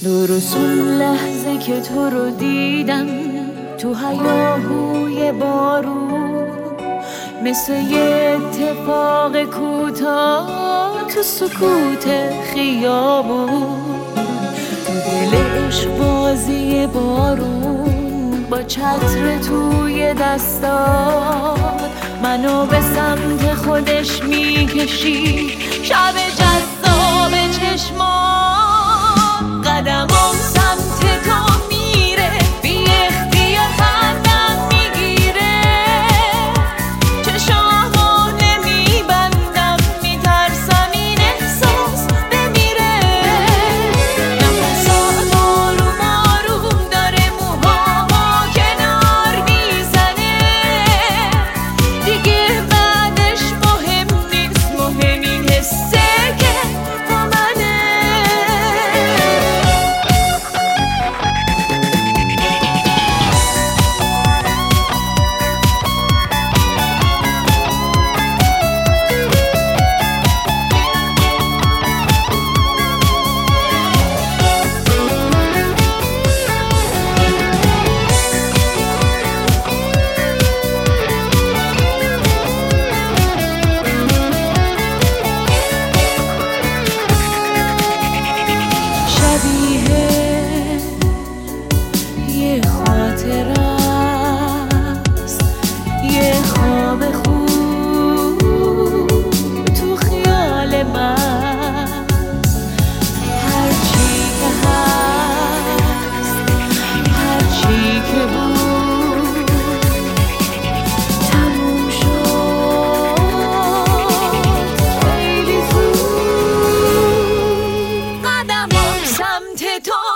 درست اون لحظه که تو رو دیدم تو هیاهوی بارون، مثل یه اتفاق کوتاه تو سکوت خیابون، تو دل عشق بازی بارون با چتر توی دستات منو به سمت خودش میکشی. شب جذاب چشمات قدمام سمت تو میره، بی اختیار خندم میگیره، چشامو نمیبندم میترسم این احساس بمیره. نفسات آروم آروم داره موهامو کنار میزنه، دیگه بعدش مهم نیست، مهم این حسه که با منه. شبیه یه خاطره است، یه خواب خوب تو خیال من. هرچی که هست، هرچی که بود تموم شد خیلی زود. قدمم سمت تو